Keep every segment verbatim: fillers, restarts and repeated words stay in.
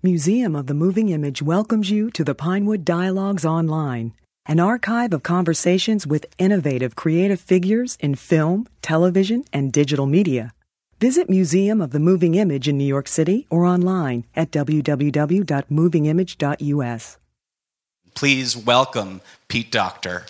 Museum of the Moving Image welcomes you to the Pinewood Dialogues Online, an archive of conversations with innovative creative figures in film, television, and digital media. Visit Museum of the Moving Image in New York City or online at w w w dot moving image dot u s. Please welcome Pete Docter.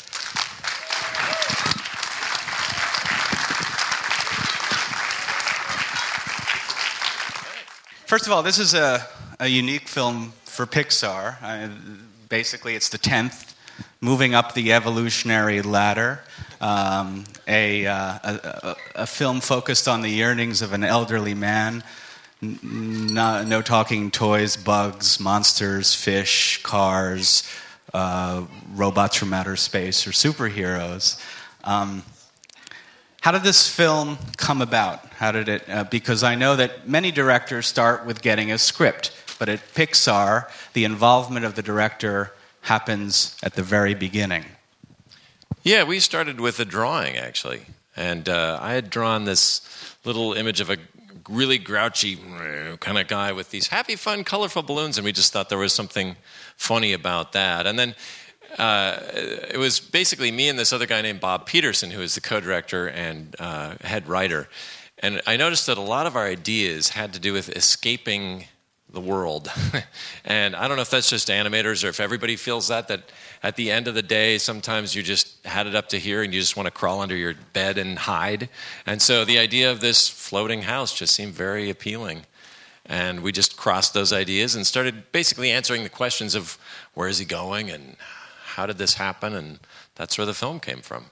First of all, this is a, a unique film for Pixar. I, basically, it's the tenth, moving up the evolutionary ladder. Um, a, uh, a, a film focused on the yearnings of an elderly man. No, no talking toys, bugs, monsters, fish, cars, uh, robots from outer space, or superheroes. Um, how did this film come about? How did it? Uh, because I know that many directors start with getting a script, but at Pixar, the involvement of the director happens at the very beginning. Yeah, we started with a drawing, actually. And uh, I had drawn this little image of a really grouchy kind of guy with these happy, fun, colorful balloons, and we just thought there was something funny about that. And then uh, it was basically me and this other guy named Bob Peterson, who is the co-director and uh, head writer. And I noticed that a lot of our ideas had to do with escaping the world. And I don't know if that's just animators or if everybody feels that, that at the end of the day, sometimes you just had it up to here and you just want to crawl under your bed and hide. And so the idea of this floating house just seemed very appealing. And we just crossed those ideas and started basically answering the questions of where is he going and how did this happen? And that's where the film came from.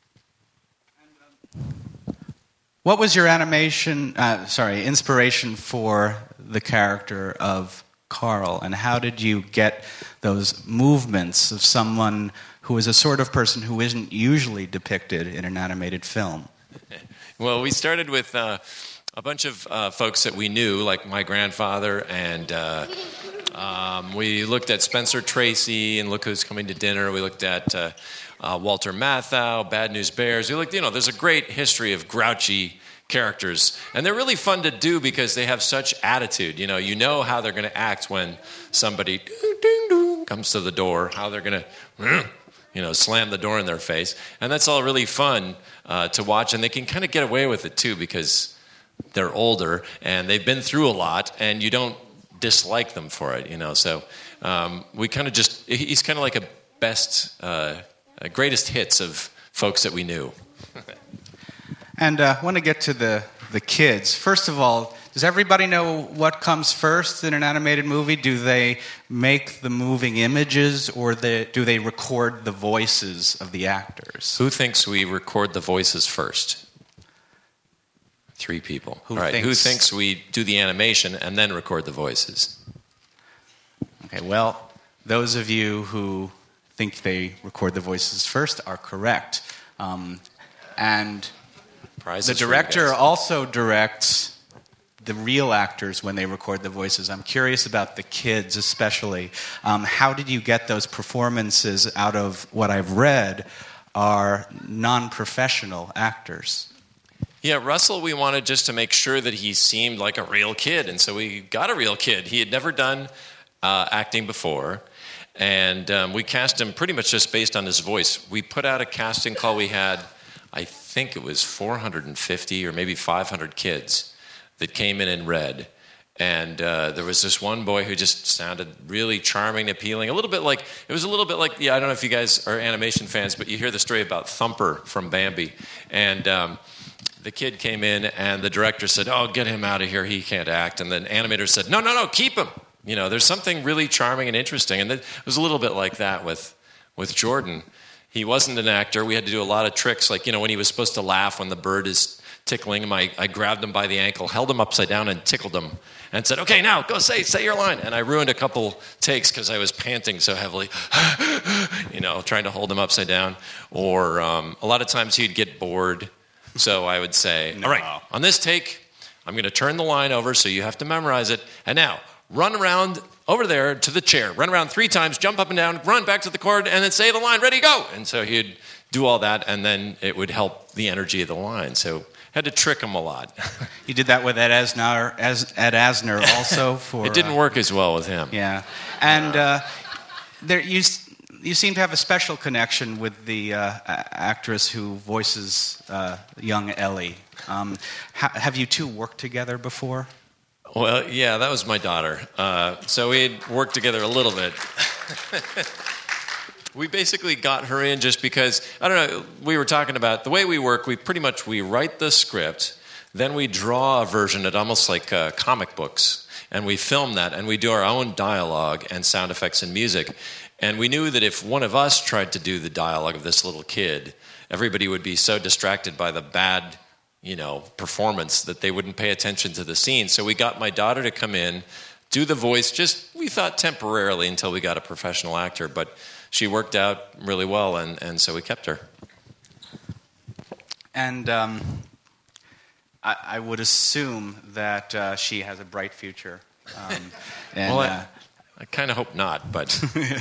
What was your animation, uh, sorry, inspiration for the character of Carl, and how did you get those movements of someone who is a sort of person who isn't usually depicted in an animated film? Well, we started with uh, a bunch of uh, folks that we knew, like my grandfather, and uh, um, we looked at Spencer Tracy and Look Who's Coming to Dinner. We looked at uh, uh, Walter Matthau, Bad News Bears. We looked, you know, there's a great history of grouchy characters, and they're really fun to do because they have such attitude. You know, you know how they're going to act when somebody ding, ding, ding, comes to the door, how they're going to, you know, slam the door in their face, and that's all really fun uh, to watch. And they can kind of get away with it too because they're older and they've been through a lot, and you don't dislike them for it. You know, so um, we kind of just he's kind of like a best, uh, a greatest hits of folks that we knew. And uh, I want to get to the, the kids. First of all, does everybody know what comes first in an animated movie? Do they make the moving images, or they, do they record the voices of the actors? Who thinks we record the voices first? Three people. Who, All right. thinks... Who thinks we do the animation and then record the voices? Okay, well, those of you who think they record the voices first are correct. Um, and... Prizes the director also directs the real actors when they record the voices. I'm curious about the kids especially. Um, how did you get those performances out of what I've read are non-professional actors? Yeah, Russell, we wanted just to make sure that he seemed like a real kid, and so we got a real kid. He had never done uh, acting before, and um, we cast him pretty much just based on his voice. We put out a casting call. We had... I think it was four hundred fifty or maybe five hundred kids that came in and read. And uh, there was this one boy who just sounded really charming, appealing, a little bit like, it was a little bit like, yeah, I don't know if you guys are animation fans, but you hear the story about Thumper from Bambi. And um, the kid came in and the director said, oh, get him out of here, he can't act. And then animators said, no, no, no, keep him. You know, there's something really charming and interesting. And it was a little bit like that with with Jordan. He wasn't an actor. We had to do a lot of tricks. Like, you know, when he was supposed to laugh when the bird is tickling him, I, I grabbed him by the ankle, held him upside down, and tickled him. And said, okay, now, go say, say your line. And I ruined a couple takes because I was panting so heavily, you know, trying to hold him upside down. Or um, a lot of times he'd get bored. So I would say, no. All right, on this take, I'm going to turn the line over, so you have to memorize it. And now, run around over there to the chair. Run around three times, jump up and down, run back to the chord, and then say the line, ready, go. And so he'd do all that, and then it would help the energy of the line. So had to trick him a lot. You did that with Ed Asner, as Ed Asner also for. It didn't uh, work as well with him. Yeah, and uh, there you you seem to have a special connection with the uh, a- actress who voices uh, young Ellie. Um, ha- have you two worked together before? Well, yeah, that was my daughter. Uh, so we had worked together a little bit. We basically got her in just because, I don't know, we were talking about the way we work, we pretty much, we write the script, then we draw a version at almost like uh, comic books, and we film that, and we do our own dialogue and sound effects and music. And we knew that if one of us tried to do the dialogue of this little kid, everybody would be so distracted by the bad, you know, performance that they wouldn't pay attention to the scene. So we got my daughter to come in, do the voice, just, we thought temporarily until we got a professional actor, but she worked out really well, and, and so we kept her. And um, I, I would assume that uh, she has a bright future. Um, and, well, I, uh, I kind of hope not, but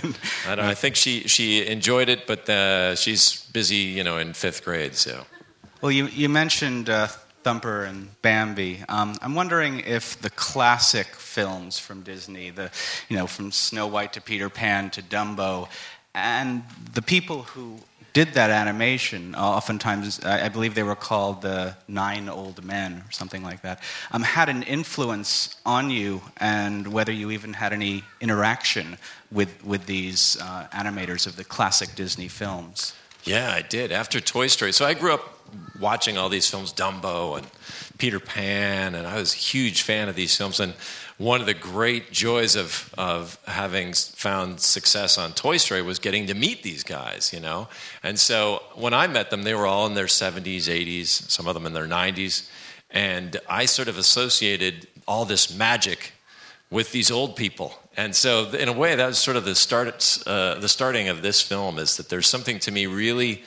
I, don't, I think she, she enjoyed it, but uh, she's busy, you know, in fifth grade, so. Well, you, you mentioned uh, Thumper and Bambi. Um, I'm wondering if the classic films from Disney, the you know, from Snow White to Peter Pan to Dumbo, and the people who did that animation, oftentimes, I, I believe they were called the Nine Old Men or something like that, um, had an influence on you, and whether you even had any interaction with, with these uh, animators of the classic Disney films. Yeah, I did. After Toy Story. So I grew up watching all these films, Dumbo and Peter Pan, and I was a huge fan of these films. And one of the great joys of, of having found success on Toy Story was getting to meet these guys, you know? And so when I met them, they were all in their seventies, eighties, some of them in their nineties. And I sort of associated all this magic with these old people. And so in a way, that was sort of the start, uh, the starting of this film, is that there's something to me really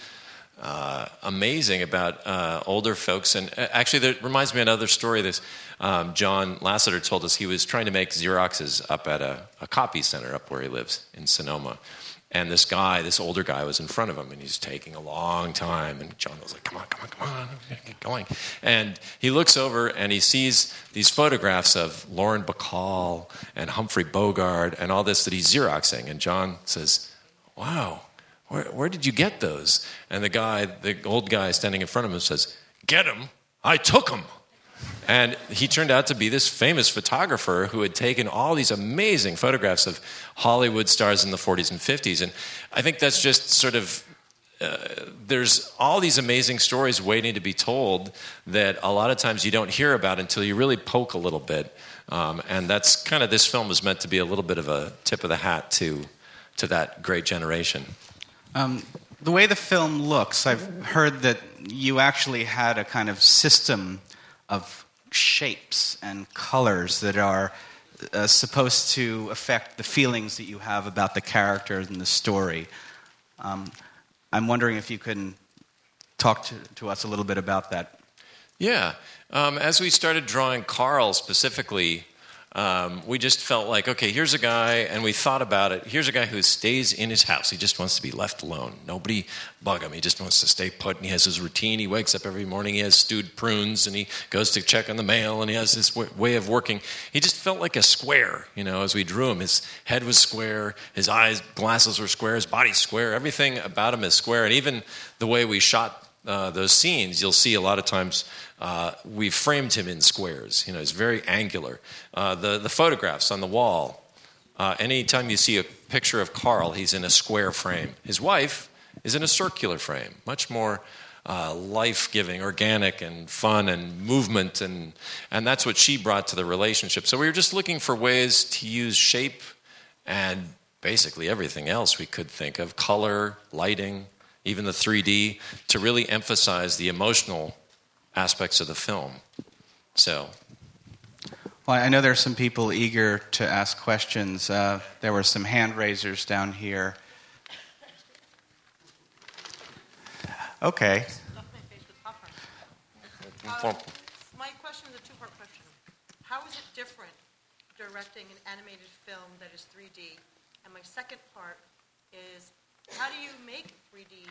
uh, amazing about uh, older folks. And actually, that reminds me of another story. This um, John Lasseter told us he was trying to make Xeroxes up at a, a copy center up where he lives in Sonoma. And this guy, this older guy, was in front of him, and he's taking a long time. And John was like, come on, come on, come on, get going. And he looks over, and he sees these photographs of Lauren Bacall and Humphrey Bogart and all this that he's Xeroxing. And John says, wow, where, where did you get those? And the guy, the old guy standing in front of him says, get them? I took them. And he turned out to be this famous photographer who had taken all these amazing photographs of Hollywood stars in the forties and fifties. And I think that's just sort of, uh, there's all these amazing stories waiting to be told that a lot of times you don't hear about until you really poke a little bit. Um, and that's kind of, this film was meant to be a little bit of a tip of the hat to, to that great generation. Um, the way the film looks, I've heard that you actually had a kind of system of shapes and colors that are uh, supposed to affect the feelings that you have about the characters and the story. Um, I'm wondering if you can talk to, to us a little bit about that. Yeah. Um, as we started drawing Carl specifically, um, we just felt like, okay, here's a guy, and we thought about it. Here's a guy who stays in his house. He just wants to be left alone. Nobody bug him. He just wants to stay put, and he has his routine. He wakes up every morning. He has stewed prunes, and he goes to check on the mail, and he has this w- way of working. He just felt like a square, you know, as we drew him. His head was square. His eyes, glasses were square. His body's square. Everything about him is square. And even the way we shot Uh, those scenes, you'll see a lot of times uh, we've framed him in squares. You know, he's very angular. Uh, the, the photographs on the wall, uh, anytime you see a picture of Carl, he's in a square frame. His wife is in a circular frame, much more uh, life-giving, organic, and fun, and movement, and, and that's what she brought to the relationship. So we were just looking for ways to use shape and basically everything else we could think of, color, lighting, even the three D, to really emphasize the emotional aspects of the film. So, Well, I know there are some people eager to ask questions. Uh, there were some hand raisers down here. Okay. Uh, my question is a two-part question. How is it different directing an animated film that is three D? And my second part is, how do you make three D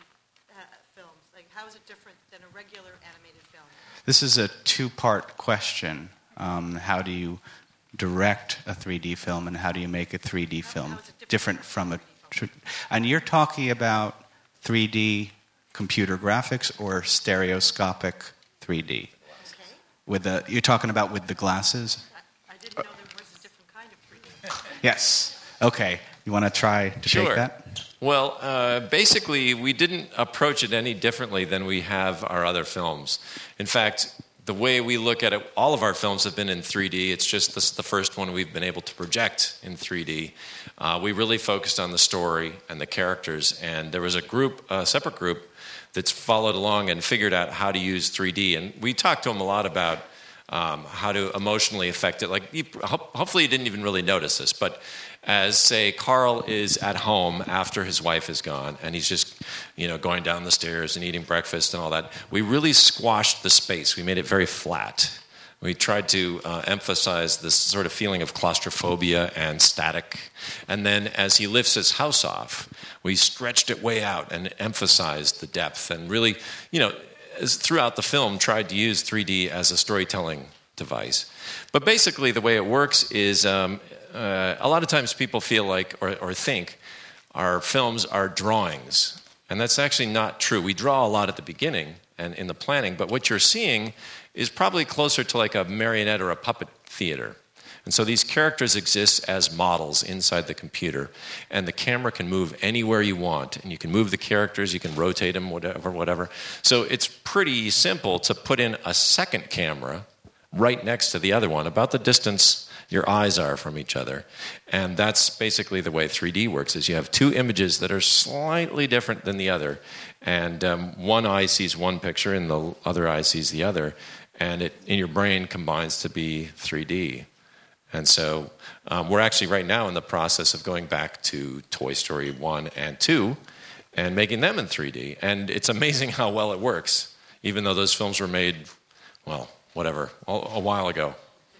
uh, films? Like, how is it different than a regular animated film? This is a two-part question. Um, how do you direct a three D film, and how do you make a three D film how is it different from a... Tr- and you're talking about three D computer graphics or stereoscopic three D? Okay. With the, you're talking about with the glasses? I, I didn't know there was a different kind of three D. Yes. Okay. You want to try to Sure. take that? Well, uh, basically, we didn't approach it any differently than we have our other films. In fact, the way we look at it, all of our films have been in three D. It's just this is the first one we've been able to project in three D. Uh, we really focused on the story and the characters, and there was a group, a separate group, that's followed along and figured out how to use three D. And we talked to them a lot about um, how to emotionally affect it. Like, you, hopefully you didn't even really notice this, but as, say, Carl is at home after his wife is gone, and he's just, you know, going down the stairs and eating breakfast and all that, we really squashed the space. We made it very flat. We tried to uh, emphasize this sort of feeling of claustrophobia and static. And then as he lifts his house off, we stretched it way out and emphasized the depth, and really, you know, as throughout the film, tried to use three D as a storytelling device. But basically the way it works is... Um, Uh, a lot of times people feel like or, or think our films are drawings, and that's actually not true. We draw a lot at the beginning and in the planning, but what you're seeing is probably closer to like a marionette or a puppet theater. And so these characters exist as models inside the computer, and the camera can move anywhere you want, and you can move the characters, you can rotate them, whatever, whatever. So it's pretty simple to put in a second camera right next to the other one, about the distance your eyes are from each other. And that's basically the way three D works, is you have two images that are slightly different than the other. And um, one eye sees one picture and the other eye sees the other. And it in your brain combines to be three D. And so um, we're actually right now in the process of going back to Toy Story one and two and making them in three D. And it's amazing how well it works, even though those films were made, well, whatever, a, a while ago.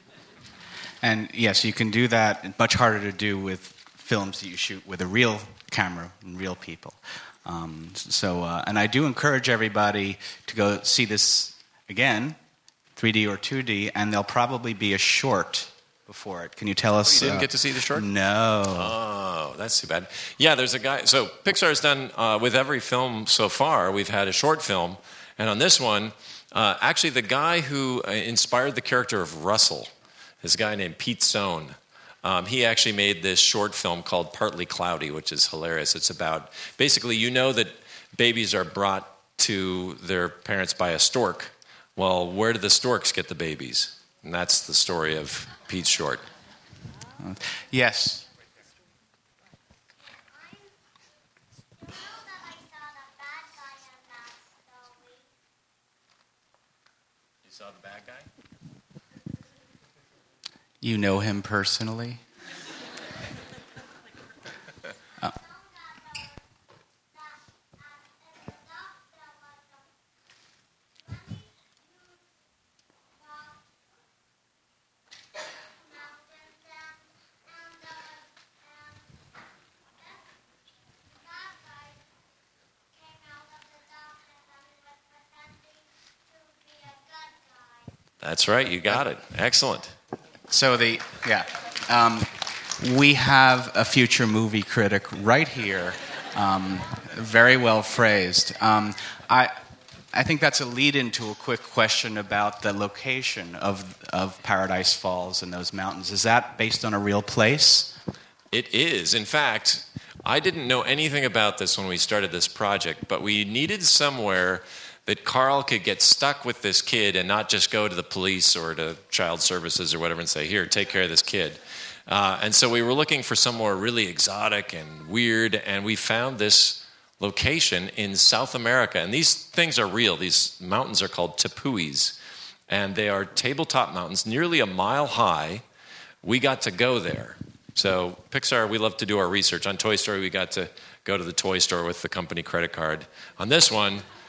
And yes, you can do that. Much harder to do with films that you shoot with a real camera and real people. Um, so, uh, and I do encourage everybody to go see this again, three D or two D, and there'll probably be a short before it. Can you tell us? Oh, you didn't uh, get to see the short? No. Oh, that's too bad. Yeah, there's a guy. So Pixar's done uh, with every film so far. We've had a short film, and on this one, uh, actually, the guy who inspired the character of Russell. This guy named Pete Sohn, um, he actually made this short film called Partly Cloudy, which is hilarious. It's about, basically, you know that babies are brought to their parents by a stork. Well, where do the storks get the babies? And that's the story of Pete's short. Uh, yes. You saw the bad guy? You know him personally? Oh. That's right, you got it. Excellent. So the, yeah. Um, we have a future movie critic right here. Um, very well phrased. Um, I, I think that's a lead into a quick question about the location of, of Paradise Falls and those mountains. Is that based on a real place? It is. In fact, I didn't know anything about this when we started this project, but we needed somewhere that Carl could get stuck with this kid and not just go to the police or to child services or whatever and say, here, take care of this kid. Uh, and so we were looking for somewhere really exotic and weird, and we found this location in South America. And these things are real. These mountains are called tepuis, and they are tabletop mountains, nearly a mile high. We got to go there. So Pixar, we love to do our research. On Toy Story, we got to go to the toy store with the company credit card. On this one,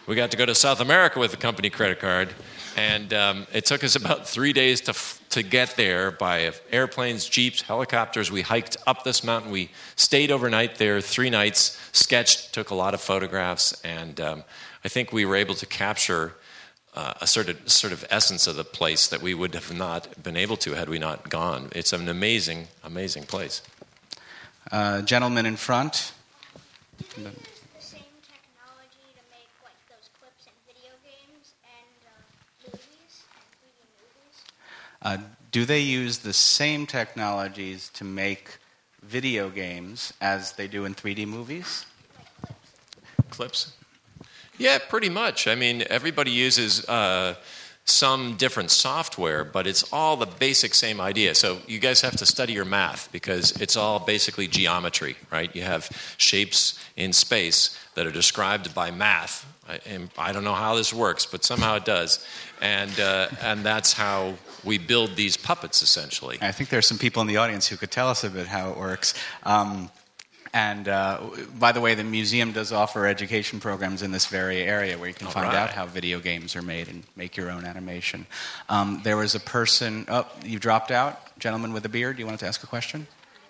We got to go to South America with the company credit card, and um, it took us about three days to f- to get there by airplanes, jeeps, helicopters. We hiked up this mountain. We stayed overnight there, three nights, sketched, took a lot of photographs, and um, I think we were able to capture uh, a sort of sort of essence of the place that we would have not been able to had we not gone. It's an amazing, amazing place. Uh, gentleman in front. Do they use the same technology to make like those clips in video games and uh, movies and three D movies? Uh, do they use the same technologies to make video games as they do in three D movies? Clips? Yeah, pretty much. I mean, everybody uses uh, some different software, but it's all the basic same idea. So you guys have to study your math because it's all basically geometry, right? You have shapes in space that are described by math. I, and I don't know how this works, but somehow it does. And uh, and that's how we build these puppets, essentially. I think there's some people in the audience who could tell us a bit how it works. Um, And uh, by the way, the museum does offer education programs in this very area where you can All find right. out how video games are made and make your own animation. Um, there was a person, oh, you dropped out, gentleman with a beard. You wanted to ask a question?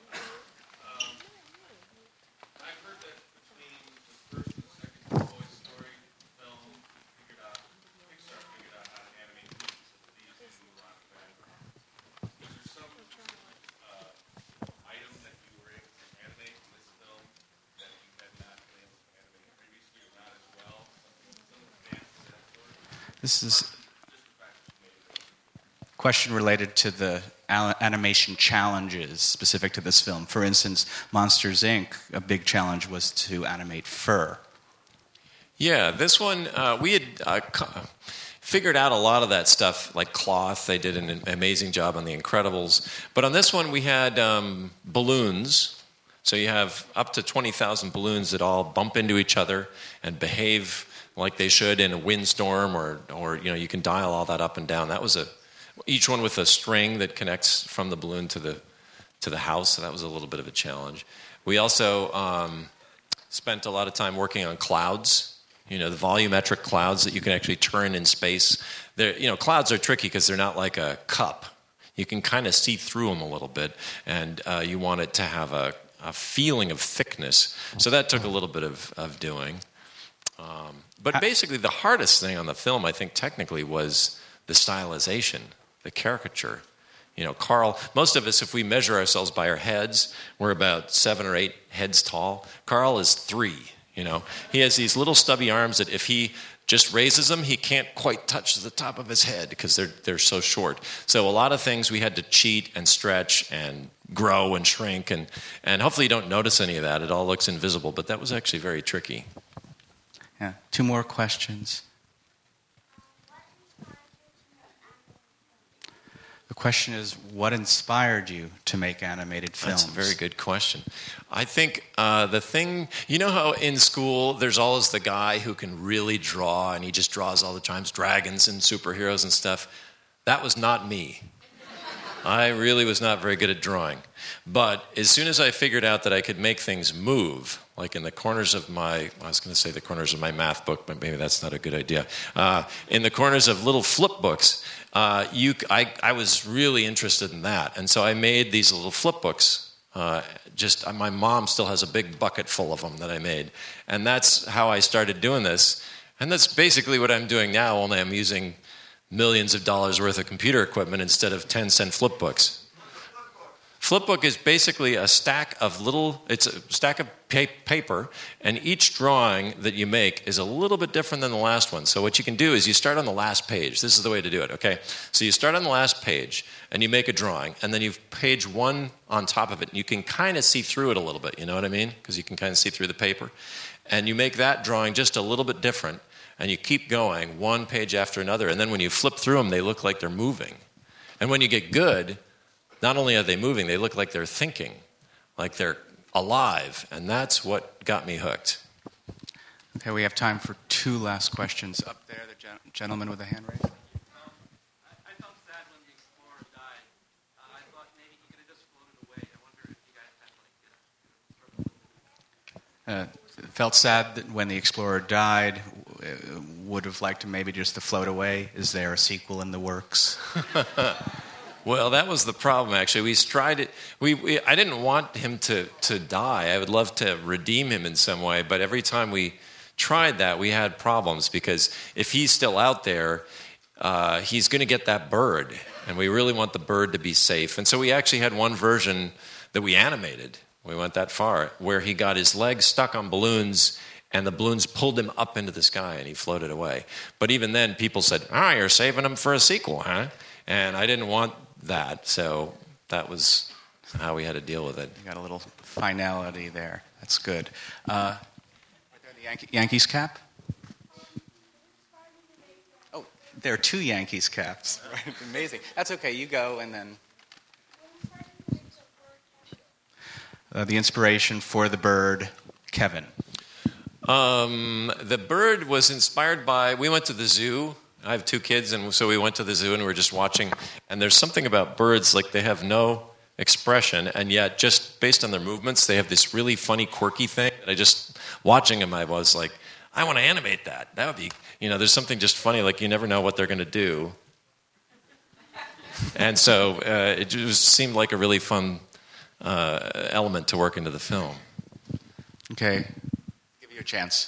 This is a question related to the animation challenges specific to this film. For instance, Monsters, Incorporated, a big challenge was to animate fur. Yeah, this one, uh, we had uh, co- figured out a lot of that stuff, like cloth. They did an amazing job on The Incredibles. But on this one, we had um, balloons. So you have up to twenty thousand balloons that all bump into each other and behave like they should in a windstorm, or, or you know, you can dial all that up and down. That was a, each one with a string that connects from the balloon to the to the house. So that was a little bit of a challenge. We also um, spent a lot of time working on clouds. You know, the volumetric clouds that you can actually turn in space. They're, you know, clouds are tricky because they're not like a cup. You can kind of see through them a little bit, and uh, you want it to have a, a feeling of thickness. So that took a little bit of, of doing. Um, but basically, the hardest thing on the film, I think, technically, was the stylization, the caricature. You know, Carl, most of us, if we measure ourselves by our heads, we're about seven or eight heads tall. Carl is three, you know. He has these little stubby arms that if he just raises them, he can't quite touch the top of his head because they're, they're so short. So a lot of things we had to cheat and stretch and grow and shrink. And, and hopefully you don't notice any of that. It all looks invisible, but that was actually very tricky. Yeah, two more questions. The question is, what inspired you to make animated films? That's a very good question. I think uh, the thing, you know how in school there's always the guy who can really draw and he just draws all the time, dragons and superheroes and stuff. That was not me. I really was not very good at drawing. But as soon as I figured out that I could make things move, like in the corners of my, I was going to say the corners of my math book, but maybe that's not a good idea. Uh, in the corners of little flip books, uh, you, I, I was really interested in that. And so I made these little flip books. Uh, just my mom still has a big bucket full of them that I made. And that's how I started doing this. And that's basically what I'm doing now, only I'm using millions of dollars worth of computer equipment instead of ten cent flip books. Flipbook is basically a stack of little, it's a stack of pa- paper, and each drawing that you make is a little bit different than the last one. So what you can do is you start on the last page. This is the way to do it, okay? So you start on the last page, and you make a drawing, and then you page one on top of it, and you can kind of see through it a little bit, you know what I mean? Because you can kind of see through the paper. And you make that drawing just a little bit different, and you keep going one page after another, and then when you flip through them, they look like they're moving. And when you get good, not only are they moving, they look like they're thinking, like they're alive, and that's what got me hooked. Okay, we have time for two last questions. Up there, the gen- gentleman with the hand raised. Um, I, I felt sad when the explorer died. Uh, I thought maybe he could have just floated away. I wonder if you guys had like, you know, Uh, felt sad that when the explorer died. would have liked him maybe just to float away? Is there a sequel in the works? Well, that was the problem, actually. We tried it. We, we I didn't want him to, to die. I would love to redeem him in some way, but every time we tried that, we had problems, because if he's still out there, uh, he's going to get that bird, and we really want the bird to be safe. And so we actually had one version that we animated. We went that far, where he got his legs stuck on balloons, and the balloons pulled him up into the sky, and he floated away. But even then, people said, ah, you're saving him for a sequel, huh? And I didn't want that, so that was how we had to deal with it. You got a little finality there. That's good. Uh, right there, the Yankee, Yankees cap? Oh, there are two Yankees caps. Right, amazing. That's okay. You go, and then uh, the inspiration for the bird, Kevin. Um, the bird was inspired by. We went to the zoo. I have two kids, and so we went to the zoo and we were just watching. And there's something about birds, like they have no expression, and yet just based on their movements, they have this really funny, quirky thing. And I just, watching them, I was like, I want to animate that. That would be, you know, there's something just funny, like you never know what they're going to do. And so uh, it just seemed like a really fun uh, element to work into the film. Okay. Give you a chance.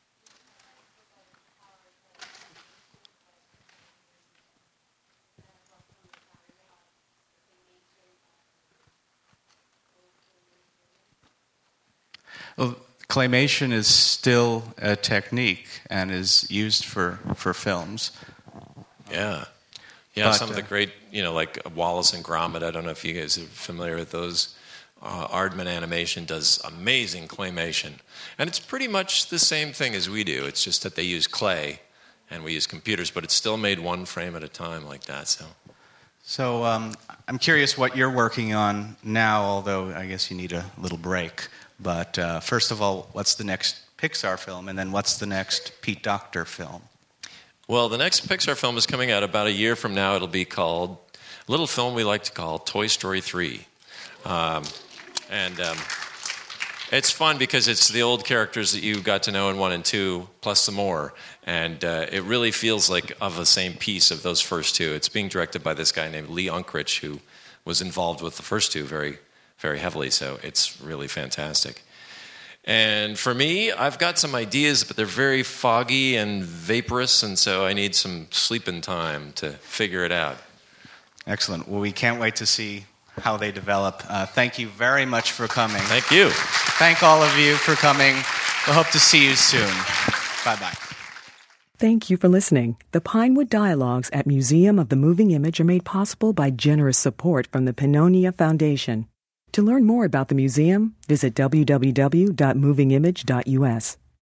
Well, claymation is still a technique and is used for, for films. Yeah. Yeah, But, some of the uh, great, you know, like Wallace and Gromit. I don't know if you guys are familiar with those. Uh, Aardman Animation does amazing claymation. And it's pretty much the same thing as we do. It's just that they use clay and we use computers, but it's still made one frame at a time like that. So, So um, I'm curious what you're working on now, although I guess you need a little break. But uh, first of all, what's the next Pixar film? And then what's the next Pete Docter film? Well, the next Pixar film is coming out about a year from now. It'll be called, a little film we like to call Toy Story three. Um, and um, it's fun because it's the old characters that you got to know in one and two, plus some more. And uh, it really feels like of the same piece of those first two. It's being directed by this guy named Lee Unkrich, who was involved with the first two very, very heavily. So it's really fantastic. And for me, I've got some ideas, but they're very foggy and vaporous, and so I need some sleeping time to figure it out. Excellent. Well, we can't wait to see how they develop. Uh, thank you very much for coming. Thank you. Thank all of you for coming. We hope to see you soon. Bye-bye. Thank you for listening. The Pinewood Dialogues at Museum of the Moving Image are made possible by generous support from the Pannonia Foundation. To learn more about the museum, visit w w w dot moving image dot u s.